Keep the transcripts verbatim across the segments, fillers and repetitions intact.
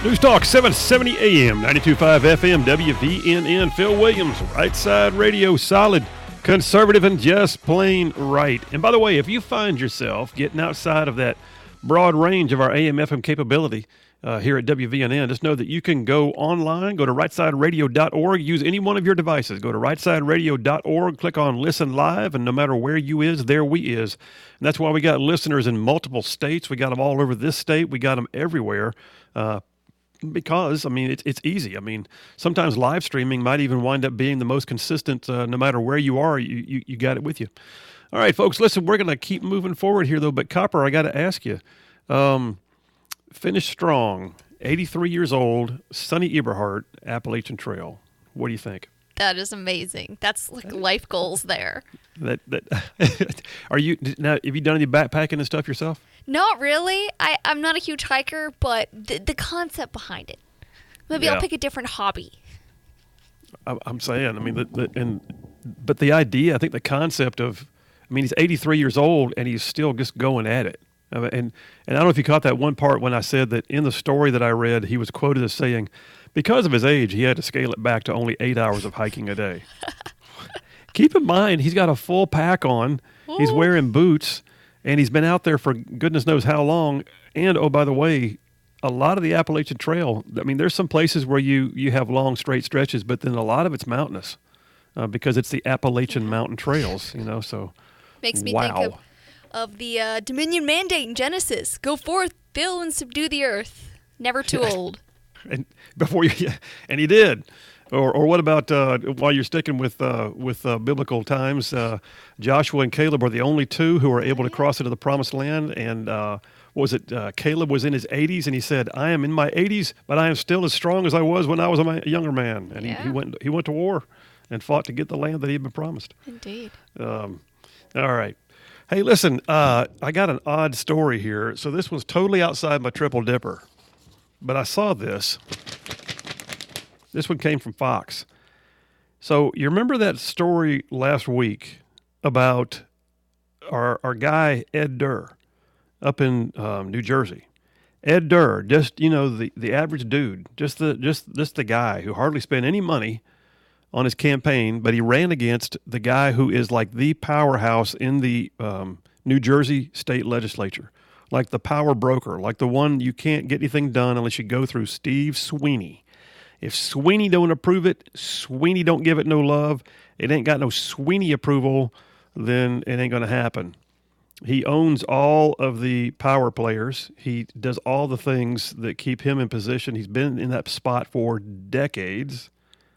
News Talk seven seventy A M, ninety-two point five F M, W V N N. Phil Williams, Right Side Radio, solid, conservative, and just plain right. And by the way, if you find yourself getting outside of that broad range of our A M F M capability uh, here at W V N N, just know that you can go online, go to right side radio dot org, use any one of your devices. Go to right side radio dot org, click on Listen Live, and no matter where you is, there we is. And that's why we got listeners in multiple states. We got them all over this state. We got them everywhere. Uh, Because, I mean, it's it's easy. I mean, sometimes live streaming might even wind up being the most consistent. Uh, no matter where you are, you, you, you got it with you. All right, folks, listen, we're going to keep moving forward here, though. But, Copper, I got to ask you, um, finish strong, eighty-three years old, Sonny Eberhardt, Appalachian Trail. What do you think? That is amazing. That's like life goals there. That that Are you, now, have you done any backpacking and stuff yourself? Not really. I, I'm not a huge hiker, but the, the concept behind it. Maybe Yeah. I'll pick a different hobby. I, I'm saying, I mean, the, the, and but the idea, I think the concept of, I mean, he's eighty-three years old and he's still just going at it. I mean, and and I don't know if you caught that one part when I said that in the story that I read, he was quoted as saying, because of his age, he had to scale it back to only eight hours of hiking a day. Keep in mind, he's got a full pack on. Ooh. He's wearing boots. And he's been out there for goodness knows how long. And, oh, by the way, a lot of the Appalachian Trail, I mean, there's some places where you, you have long, straight stretches, but then a lot of it's mountainous uh, because it's the Appalachian Mountain Trails, you know, so. Makes me wow. think of, of the uh, Dominion mandate in Genesis. Go forth, fill, and subdue the earth. Never too old. And before you, yeah, and he did. Or, or what about uh, while you're sticking with uh, with uh, biblical times? Uh, Joshua and Caleb were the only two who were able to cross into the Promised Land. And uh, what was it? Uh, Caleb was in his eighties, and he said, "I am in my eighties, but I am still as strong as I was when I was a younger man." And yeah. he, he went he went to war and fought to get the land that he had been promised. Indeed. Um, all right. Hey, listen, uh, I got an odd story here. So this was totally outside my triple dipper, but I saw this. This one came from Fox. So you remember that story last week about our our guy, Ed Durr, up in um, New Jersey. Ed Durr, just, you know, the, the average dude, just the just just the guy who hardly spent any money on his campaign, but he ran against the guy who is like the powerhouse in the um, New Jersey state legislature, like the power broker, like the one you can't get anything done unless you go through Steve Sweeney. If Sweeney don't approve it, Sweeney don't give it no love, it ain't got no Sweeney approval, then it ain't going to happen. He owns all of the power players. He does all the things that keep him in position. He's been in that spot for decades.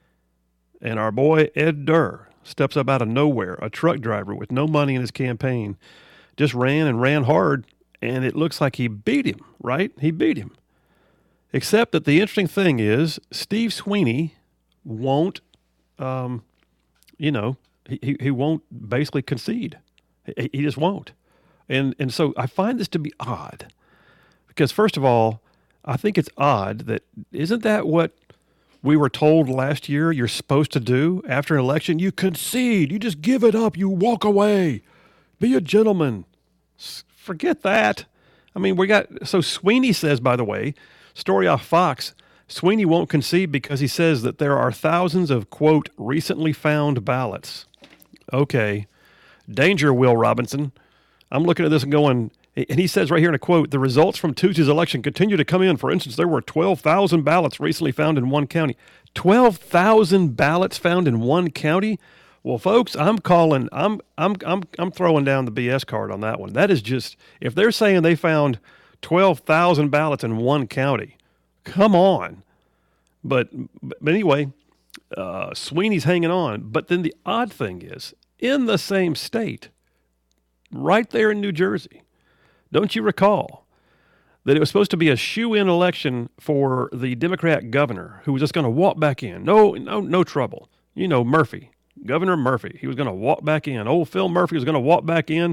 And our boy Ed Durr steps up out of nowhere, a truck driver with no money in his campaign, just ran and ran hard, and it looks like he beat him, right? He beat him. Except that the interesting thing is Steve Sweeney won't, um, you know, he, he won't basically concede. He, he just won't. And and so I find this to be odd because, first of all, I think it's odd that isn't that what we were told last year you're supposed to do after an election? You concede. You just give it up. You walk away. Be a gentleman. Forget that. I mean, we got, so Sweeney says, by the way, story off Fox, Sweeney won't concede because he says that there are thousands of, quote, recently found ballots. Okay. Danger, Will Robinson. I'm looking at this and going, and he says right here in a quote, the results from Tuesday's election continue to come in. For instance, there were twelve thousand ballots recently found in one county. twelve thousand ballots found in one county? Well, folks, I'm calling, I'm, I'm, I'm, I'm throwing down the B S card on that one. That is just, if they're saying they found twelve thousand ballots in one county, come on. But, but anyway, uh, Sweeney's hanging on. But then the odd thing is, in the same state, right there in New Jersey, don't you recall that it was supposed to be a shoe-in election for the Democrat governor who was just going to walk back in? No, no, no trouble. You know, Murphy, Governor Murphy. He was going to walk back in. Old Phil Murphy was going to walk back in,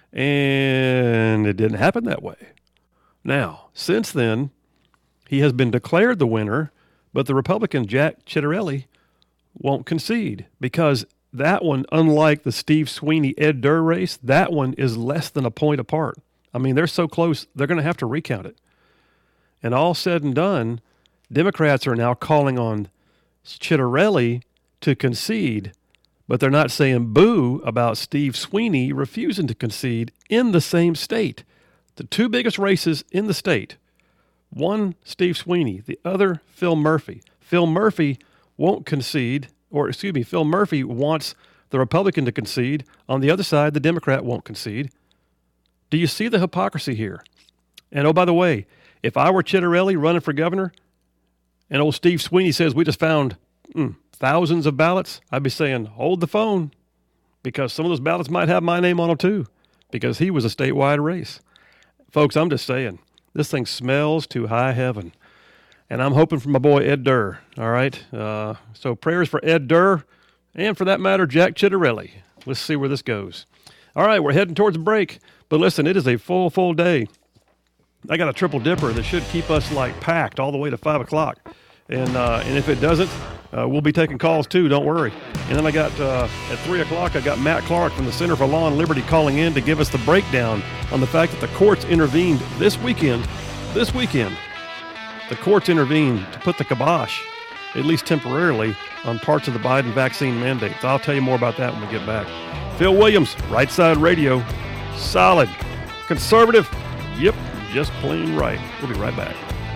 and it didn't happen that way. Now, since then, he has been declared the winner, but the Republican Jack Ciattarelli won't concede because that one, unlike the Steve Sweeney Ed Durr race, that one is less than a point apart. I mean, they're so close, they're going to have to recount it. And all said and done, Democrats are now calling on Chitterelli to concede, but they're not saying boo about Steve Sweeney refusing to concede in the same state. The two biggest races in the state, one Steve Sweeney, the other Phil Murphy. Phil Murphy won't concede, or excuse me, Phil Murphy wants the Republican to concede. On the other side, the Democrat won't concede. Do you see the hypocrisy here? And oh, by the way, if I were Chitterelli running for governor and old Steve Sweeney says we just found mm, thousands of ballots, I'd be saying, hold the phone, because some of those ballots might have my name on them too, because he was a statewide race. Folks, I'm just saying, this thing smells to high heaven. And I'm hoping for my boy Ed Durr, all right? Uh, so prayers for Ed Durr and, for that matter, Jack Chitterelli. Let's see where this goes. All right, we're heading towards break. But listen, it is a full, full day. I got a triple dipper that should keep us, like, packed all the way to five o'clock. And uh, and if it doesn't, uh, we'll be taking calls too, don't worry. And then I got, uh, at three o'clock, I got Matt Clark from the Center for Law and Liberty calling in to give us the breakdown on the fact that the courts intervened this weekend, this weekend, the courts intervened to put the kibosh, at least temporarily, on parts of the Biden vaccine mandates. I'll tell you more about that when we get back. Phil Williams, Right Side Radio, solid, conservative, yep, just plain right. We'll be right back.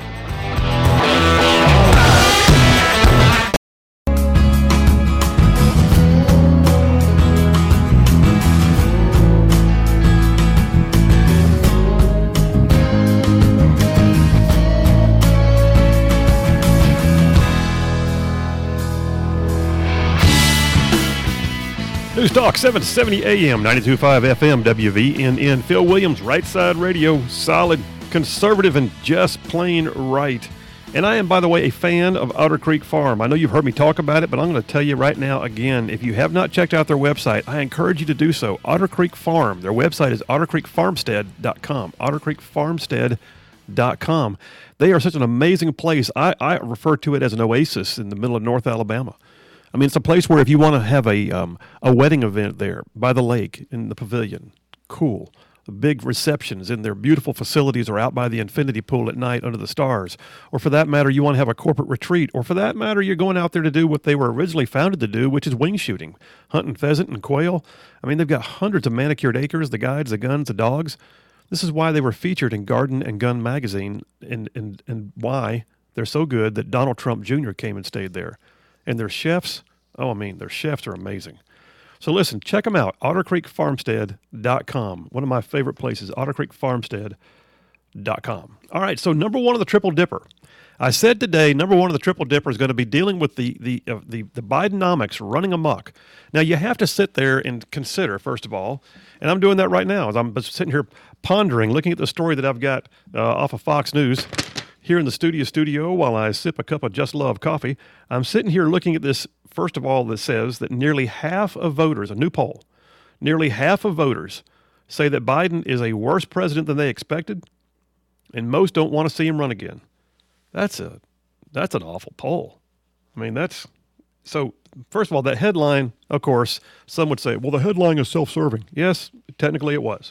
News Talk seven seventy A M, ninety-two point five F M, W V N N. Phil Williams, Right Side Radio, solid, conservative, and just plain right. And I am, by the way, a fan of Otter Creek Farm. I know you've heard me talk about it, but I'm going to tell you right now again, if you have not checked out their website, I encourage you to do so. Otter Creek Farm. Their website is otter creek farmstead dot com. otter creek farmstead dot com. They are such an amazing place. I, I refer to it as an oasis in the middle of North Alabama. I mean, it's a place where if you want to have a um, a wedding event there by the lake in the pavilion, cool. The big receptions in their beautiful facilities or out by the infinity pool at night under the stars. Or for that matter, you want to have a corporate retreat. Or for that matter, you're going out there to do what they were originally founded to do, which is wing shooting, hunting pheasant and quail. I mean, they've got hundreds of manicured acres, the guides, the guns, the dogs. This is why they were featured in Garden and Gun magazine and, and, and why they're so good that Donald Trump Junior came and stayed there. And their chefs, oh, I mean, their chefs are amazing. So listen, check them out, otter creek farmstead dot com. One of my favorite places, otter creek farmstead dot com. All right, so number one of the Triple Dipper. I said today, number one of the Triple Dipper is going to be dealing with the the uh, the, the Bidenomics running amok. Now, you have to sit there and consider, first of all, and I'm doing that right now, as I'm sitting here pondering, looking at the story that I've got uh, off of Fox News here in the studio studio while I sip a cup of Just Love coffee. I'm sitting here looking at this, first of all, that says that nearly half of voters, a new poll, nearly half of voters say that Biden is a worse president than they expected, and most don't want to see him run again. That's a that's an awful poll. I mean, that's so. First of all, that headline, of course, some would say, well, the headline is self-serving. Yes, technically it was.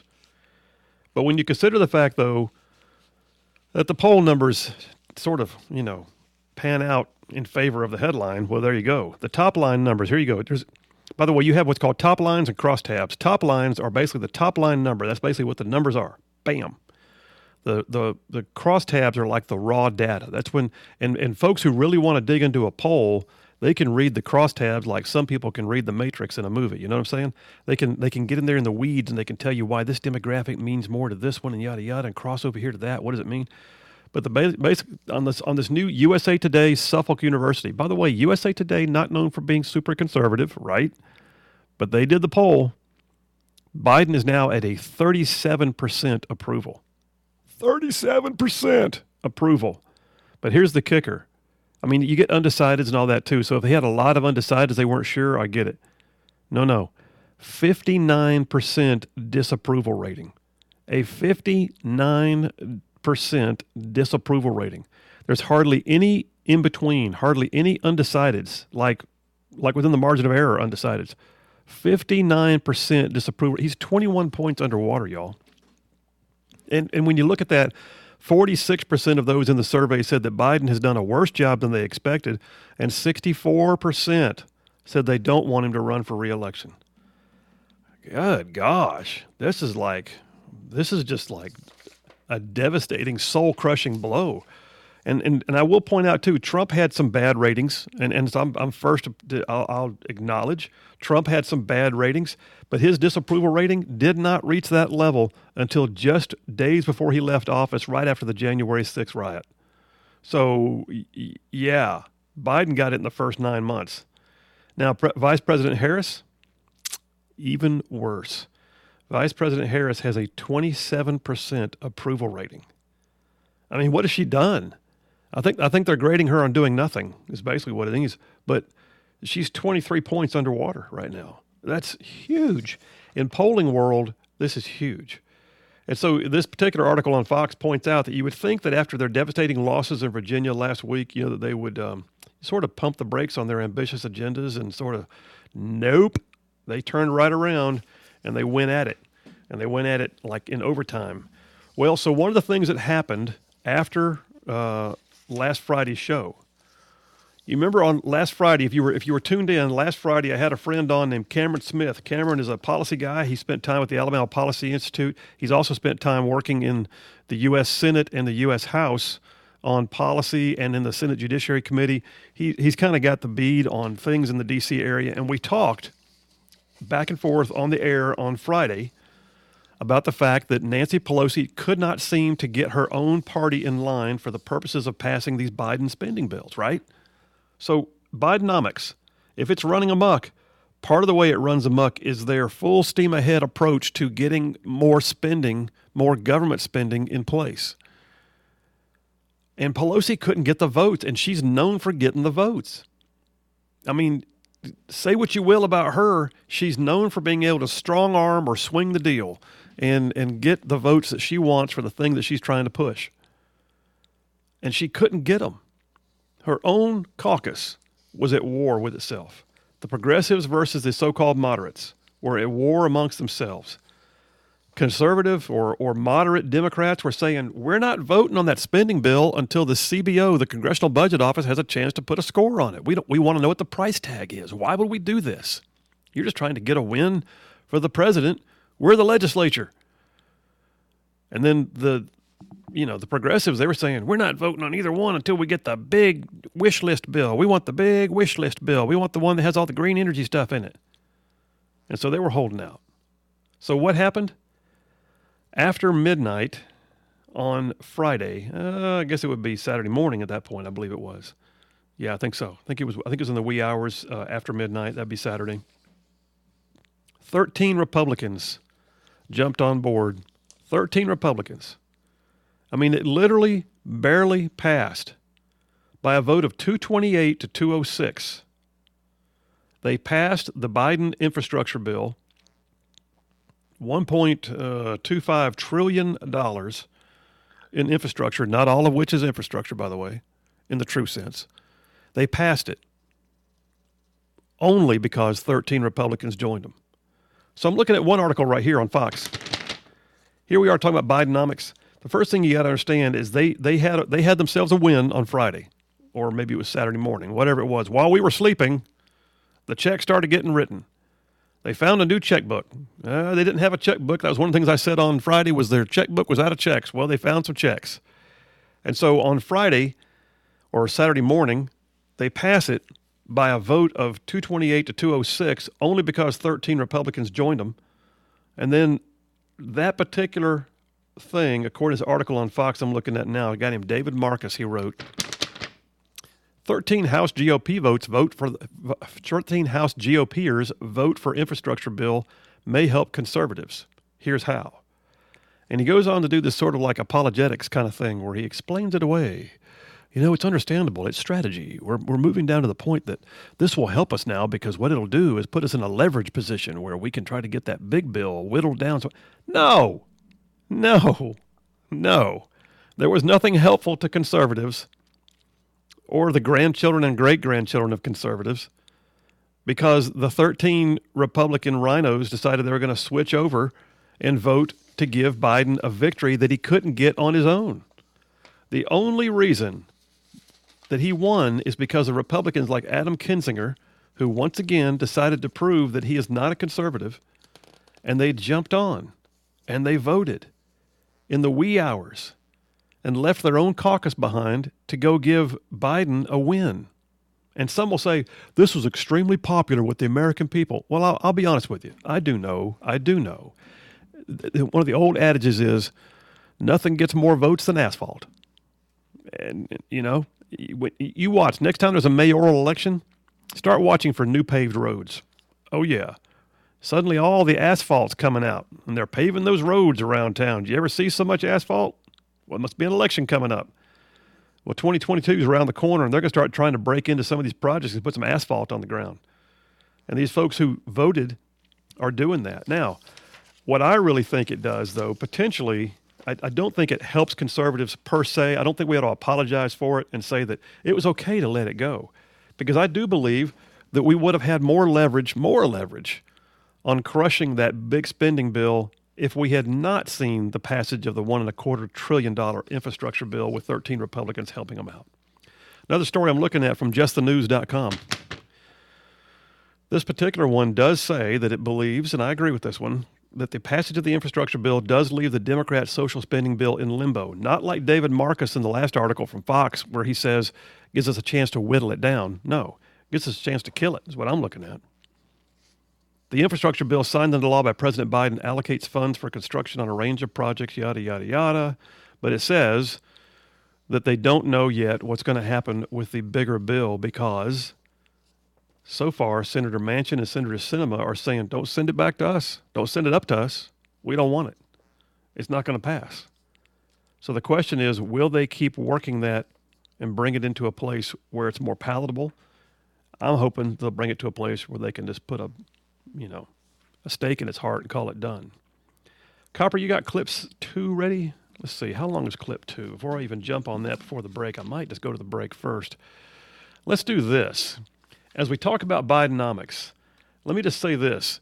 But when you consider the fact, though, that the poll numbers sort of, you know, pan out in favor of the headline, well, there you go. The top line numbers, here you go. There's, by the way, you have what's called top lines and crosstabs. Top lines are basically the top line number. That's basically what the numbers are. Bam. The the the crosstabs are like the raw data. That's when, and, and folks who really want to dig into a poll, they can read the crosstabs like some people can read the Matrix in a movie. You know what I'm saying? They can they can get in there in the weeds and they can tell you why this demographic means more to this one and yada yada and cross over here to that. What does it mean? But the basic, basic on this on this new U S A Today, Suffolk University. By the way, U S A Today not known for being super conservative, right? But they did the poll. Biden is now at a thirty-seven percent approval. thirty-seven percent approval. But here's the kicker. I mean, you get undecideds and all that too. So if they had a lot of undecideds, they weren't sure, I get it. No, no. fifty-nine percent disapproval rating. A fifty-nine percent disapproval rating. There's hardly any in between, hardly any undecideds, like like within the margin of error undecideds. fifty-nine percent disapproval. He's twenty-one points underwater, y'all. And and when you look at that, forty-six percent of those in the survey said that Biden has done a worse job than they expected, and sixty-four percent said they don't want him to run for re-election. Good gosh, this is like, this is just like a devastating, soul-crushing blow. And, and and I will point out, too, Trump had some bad ratings, and, and so I'm, I'm first, to, I'll, I'll acknowledge, Trump had some bad ratings, but his disapproval rating did not reach that level until just days before he left office, right after the January sixth riot. So, y- yeah, Biden got it in the first nine months. Now, Pre- Vice President Harris, even worse. Vice President Harris has a twenty-seven percent approval rating. I mean, what has she done? I think I think they're grading her on doing nothing, is basically what it is. But she's twenty-three points underwater right now. That's huge. In polling world, this is huge. And so this particular article on Fox points out that you would think that after their devastating losses in Virginia last week, you know, that they would um, sort of pump the brakes on their ambitious agendas and sort of, nope, they turned right around and they went at it. And they went at it like in overtime. Well, so one of the things that happened after uh, last Friday's show, you remember on last Friday, if you were if you were tuned in, last Friday I had a friend on named Cameron Smith. Cameron is a policy guy. He spent time with the Alabama Policy Institute. He's also spent time working in the U S Senate and the U S House on policy and in the Senate Judiciary Committee. He He's kind of got the bead on things in the D C area. And we talked back and forth on the air on Friday about the fact that Nancy Pelosi could not seem to get her own party in line for the purposes of passing these Biden spending bills, right? So Bidenomics, if it's running amok, part of the way it runs amok is their full steam ahead approach to getting more spending, more government spending in place. And Pelosi couldn't get the votes, and she's known for getting the votes. I mean, say what you will about her, she's known for being able to strong arm or swing the deal and, and get the votes that she wants for the thing that she's trying to push. And she couldn't get them. Her own caucus was at war with itself. The progressives versus the so-called moderates were at war amongst themselves. Conservative or, or moderate Democrats were saying, we're not voting on that spending bill until the C B O, the Congressional Budget Office, has a chance to put a score on it. We don't, we want to know what the price tag is. Why would we do this? You're just trying to get a win for the president. We're the legislature. And then the, you know, the progressives, they were saying, we're not voting on either one until we get the big wish list bill. We want the big wish list bill. We want the one that has all the green energy stuff in it. And so they were holding out. So what happened? After midnight on Friday, uh, I guess it would be Saturday morning at that point, I believe it was. Yeah, I think so. I think it was I think it was in the wee hours uh, after midnight. That'd be Saturday. thirteen Republicans jumped on board. thirteen Republicans. I mean, it literally barely passed by a vote of two twenty-eight to two oh six. They passed the Biden infrastructure bill, one point two five trillion dollars in infrastructure, not all of which is infrastructure, by the way, in the true sense. They passed it only because thirteen Republicans joined them. So I'm looking at one article right here on Fox. Here we are talking about Bidenomics. The first thing you got to understand is they they had they had themselves a win on Friday, or maybe it was Saturday morning, whatever it was. While we were sleeping, the check started getting written. They found a new checkbook. Uh, they didn't have a checkbook. That was one of the things I said on Friday was their checkbook was out of checks. Well, they found some checks. And so on Friday or Saturday morning, they pass it by a vote of two twenty-eight to two oh six only because thirteen Republicans joined them. And then that particular thing, according to this article on Fox I'm looking at now, a guy named David Marcus, he wrote, thirteen House G O P votes vote for thirteen House GOPers vote for infrastructure bill may help conservatives. Here's how. And he goes on to do this sort of like apologetics kind of thing where he explains it away. You know, it's understandable. It's strategy. We're we're moving down to the point that this will help us now because what it'll do is put us in a leverage position where we can try to get that big bill whittled down. So, no, no, no. There was nothing helpful to conservatives or the grandchildren and great-grandchildren of conservatives because the thirteen Republican rhinos decided they were going to switch over and vote to give Biden a victory that he couldn't get on his own. The only reason that he won is because of Republicans like Adam Kinzinger, who once again decided to prove that he is not a conservative, and they jumped on and they voted in the wee hours and left their own caucus behind to go give Biden a win. And some will say, this was extremely popular with the American people. Well, I'll, I'll be honest with you. I do know. I do know. One of the old adages is, nothing gets more votes than asphalt. And, you know, you watch. Next time there's a mayoral election, start watching for new paved roads. Oh, yeah. Suddenly all the asphalt's coming out, and they're paving those roads around town. Do you ever see so much asphalt? Well, it must be an election coming up. Well, twenty twenty-two is around the corner, and they're going to start trying to break into some of these projects and put some asphalt on the ground. And these folks who voted are doing that. Now, what I really think it does, though, potentially, I, I don't think it helps conservatives per se. I don't think we ought to apologize for it and say that it was okay to let it go. Because I do believe that we would have had more leverage, more leverage on crushing that big spending bill if we had not seen the passage of the one and a quarter trillion dollar infrastructure bill with thirteen Republicans helping them out. Another story I'm looking at from just the news dot com. This particular one does say that it believes, and I agree with this one, that the passage of the infrastructure bill does leave the Democrat social spending bill in limbo. Not like David Marcus in the last article from Fox, where he says, gives us a chance to whittle it down. No, gives us a chance to kill it, is what I'm looking at. The infrastructure bill signed into law by President Biden allocates funds for construction on a range of projects, yada, yada, yada. But it says that they don't know yet what's going to happen with the bigger bill because so far Senator Manchin and Senator Sinema are saying, don't send it back to us. Don't send it up to us. We don't want it. It's not going to pass. So the question is, will they keep working that and bring it into a place where it's more palatable? I'm hoping they'll bring it to a place where they can just put a you know, a stake in its heart and call it done. Copper, you got clips two ready? Let's see, how long is clip two? Before I even jump on that before the break, I might just go to the break first. Let's do this. As we talk about Bidenomics, let me just say this.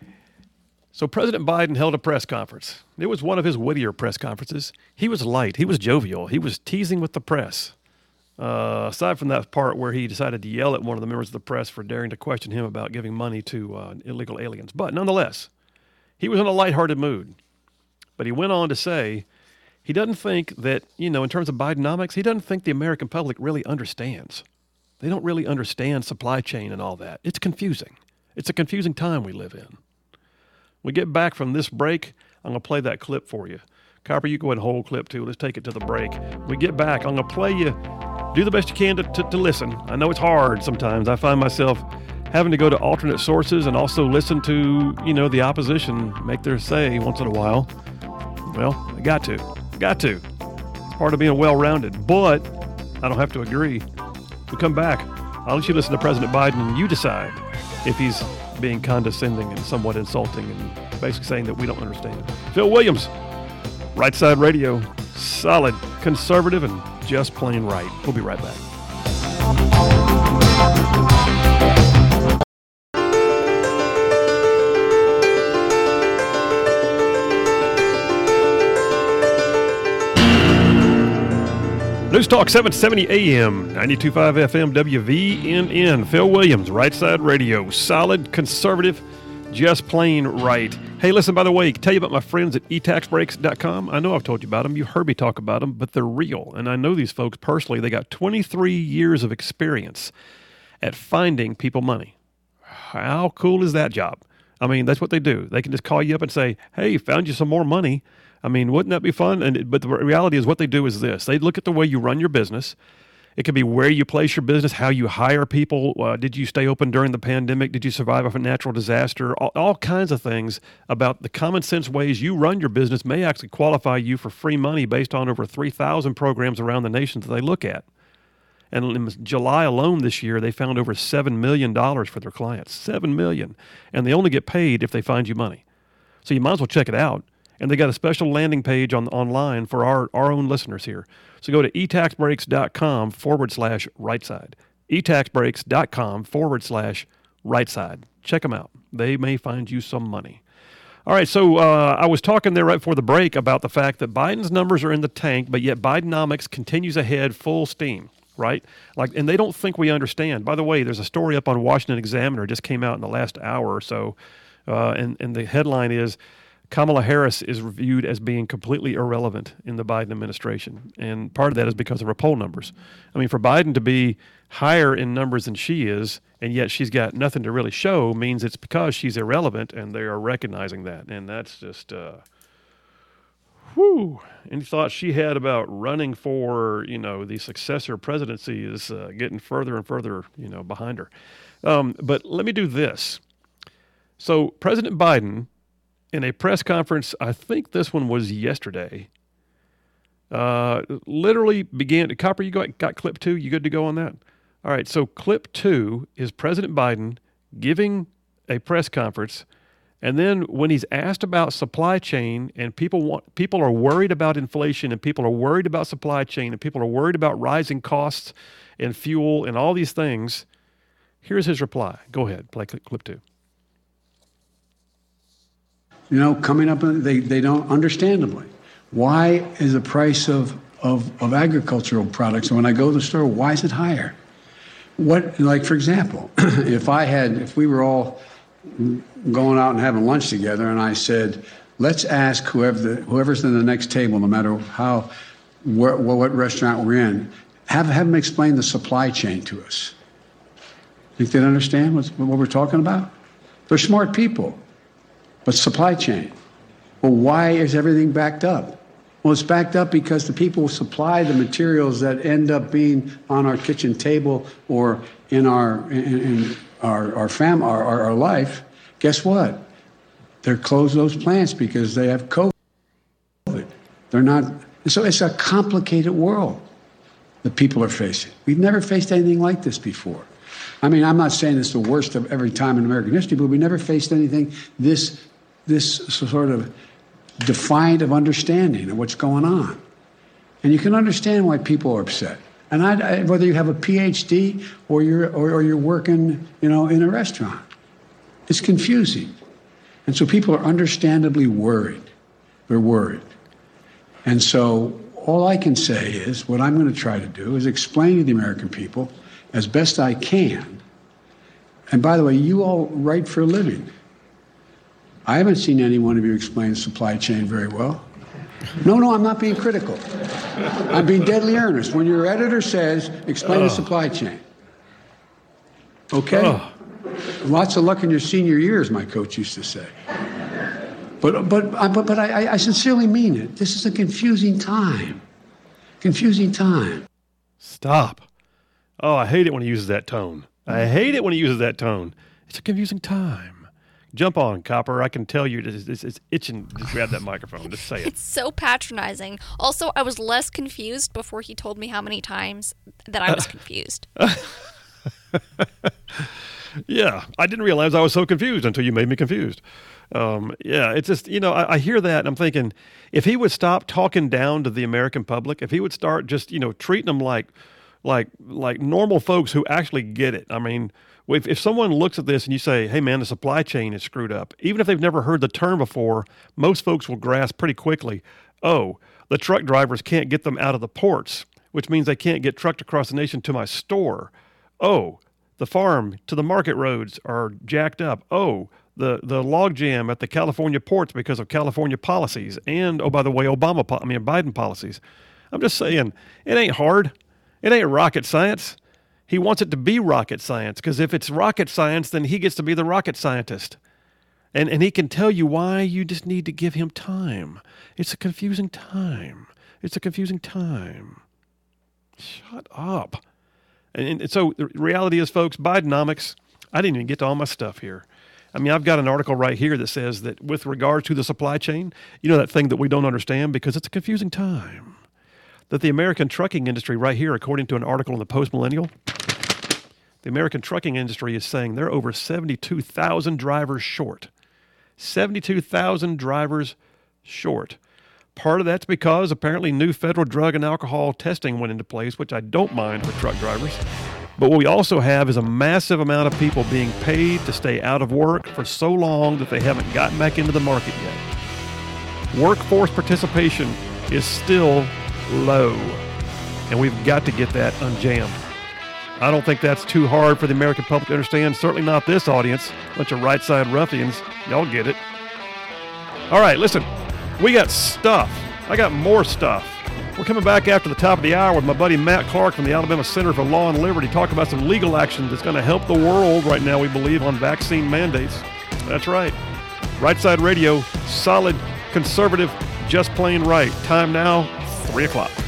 So President Biden held a press conference. It was one of his wittier press conferences. He was light. He was jovial. He was teasing with the press. Uh, aside from that part where he decided to yell at one of the members of the press for daring to question him about giving money to uh, illegal aliens. But nonetheless, he was in a lighthearted mood. But he went on to say he doesn't think that, you know, in terms of Bidenomics, he doesn't think the American public really understands. They don't really understand supply chain and all that. It's confusing. It's a confusing time we live in. We get back from this break, I'm going to play that clip for you. Copper, you go ahead and hold clip two. Let's take it to the break. We get back, I'm going to play you. Do the best you can to, to, to listen. I know it's hard sometimes. I find myself having to go to alternate sources and also listen to, you know, the opposition make their say once in a while. Well, I got to. Got to. It's part of being well-rounded. But I don't have to agree. We come back. I'll let you listen to President Biden and you decide if he's being condescending and somewhat insulting and basically saying that we don't understand. Phil Williams, Right Side Radio, solid, conservative, and just plain right. We'll be right back. News Talk seven seventy A M, ninety-two point five F M, W V N N. Phil Williams, Right Side Radio, solid, conservative, just plain right. Hey, listen, by the way, tell you about my friends at e tax breaks dot com. I know I've told you about them. You've heard me talk about them, but they're real. And I know these folks personally. They got twenty-three years of experience at finding people money. How cool is that job? I mean, that's what they do. They can just call you up and say, hey, found you some more money. I mean, wouldn't that be fun? And But the reality is what they do is this. They look at the way you run your business. It could be where you place your business, how you hire people. Uh, did you stay open during the pandemic? Did you survive a natural disaster? All, all kinds of things about the common sense ways you run your business may actually qualify you for free money based on over three thousand programs around the nation that they look at. And in July alone this year, they found over seven million dollars for their clients. seven million dollars. And they only get paid if they find you money. So you might as well check it out. And they got a special landing page on online for our, our own listeners here. So go to e tax breaks dot com forward slash right side. e tax breaks dot com forward slash right side. Check them out. They may find you some money. All right, so uh, I was talking there right before the break about the fact that Biden's numbers are in the tank, but yet Bidenomics continues ahead full steam, right? Like, and they don't think we understand. By the way, there's a story up on Washington Examiner, just came out in the last hour or so, uh, and, and the headline is, Kamala Harris is viewed as being completely irrelevant in the Biden administration. And part of that is because of her poll numbers. I mean, for Biden to be higher in numbers than she is, and yet she's got nothing to really show, means it's because she's irrelevant, and they are recognizing that. And that's just, uh, whew. Any thoughts she had about running for, you know, the successor presidency is uh, getting further and further, you know, behind her. Um, but let me do this. So President Biden, in a press conference, I think this one was yesterday, uh, literally began, Copper, you got, got clip two? You good to go on that? All right, so clip two is President Biden giving a press conference, and then when he's asked about supply chain and people want, people are worried about inflation and people are worried about supply chain and people are worried about rising costs and fuel and all these things, here's his reply. Go ahead, play clip, clip two. You know, coming up, they, they don't, understandably. Why is the price of, of, of agricultural products, when I go to the store, why is it higher? What, like, for example, if I had, if we were all going out and having lunch together and I said, let's ask whoever the, whoever's in the next table, no matter how, wh- what restaurant we're in, have, have them explain the supply chain to us. Think they'd understand what's, what we're talking about? They're smart people. But supply chain, well, why is everything backed up? Well, it's backed up because the people who supply the materials that end up being on our kitchen table or in our in, in our our, fam- our our our life. Guess what? They're closed those plants because they have COVID. They're not. So it's a complicated world that people are facing. We've never faced anything like this before. I mean, I'm not saying it's the worst of every time in American history, but we never faced anything this. this sort of defiant of understanding of what's going on. And you can understand why people are upset. And I, I, whether you have a P H D or you're, or, or you're working, you know, in a restaurant, it's confusing. And so people are understandably worried. They're worried. And so all I can say is what I'm going to try to do is explain to the American people as best I can. And by the way, you all write for a living. I haven't seen any one of you explain the supply chain very well. No, no, I'm not being critical. I'm being deadly earnest. When your editor says, explain oh. the supply chain. Okay? Oh. Lots of luck in your senior years, my coach used to say. But, but, but, but I, I sincerely mean it. This is a confusing time. Confusing time. Stop. Oh, I hate it when he uses that tone. I hate it when he uses that tone. It's a confusing time. Jump on, Copper. I can tell you it's, it's, it's itching to grab that microphone. Just say it. It's so patronizing. Also, I was less confused before he told me how many times that I was confused. Yeah, I didn't realize I was so confused until you made me confused. Um, yeah, it's just, you know, I, I hear that and I'm thinking, if he would stop talking down to the American public, if he would start just, you know, treating them like, like, like normal folks who actually get it. I mean, If, if someone looks at this and you say, hey, man, the supply chain is screwed up, even if they've never heard the term before, most folks will grasp pretty quickly, oh, the truck drivers can't get them out of the ports, which means they can't get trucked across the nation to my store. Oh, the farm to the market roads are jacked up. Oh, the, the log jam at the California ports because of California policies. And, oh, by the way, Obama, I mean, Biden policies. I'm just saying, it ain't hard. It ain't rocket science. He wants it to be rocket science, because if it's rocket science, then he gets to be the rocket scientist. And and he can tell you why you just need to give him time. It's a confusing time. It's a confusing time. Shut up. And, and so the reality is, folks, Bidenomics, I didn't even get to all my stuff here. I mean, I've got an article right here that says that with regard to the supply chain, you know that thing that we don't understand because it's a confusing time, that the American trucking industry right here, according to an article in the Post Millennial, the American trucking industry is saying they're over seventy-two thousand drivers short. seventy-two thousand drivers short. Part of that's because apparently new federal drug and alcohol testing went into place, which I don't mind for truck drivers. But what we also have is a massive amount of people being paid to stay out of work for so long that they haven't gotten back into the market yet. Workforce participation is still low, and we've got to get that unjammed. I don't think that's too hard for the American public to understand, certainly not this audience. Bunch of right side ruffians. Y'all get it. All right, listen, we got stuff. I got more stuff. We're coming back after the top of the hour with my buddy Matt Clark from the Alabama Center for Law and Liberty, talking about some legal action that's going to help the world right now, we believe, on vaccine mandates. That's right. Right Side Radio, solid, conservative, just plain right. Time now, three o'clock.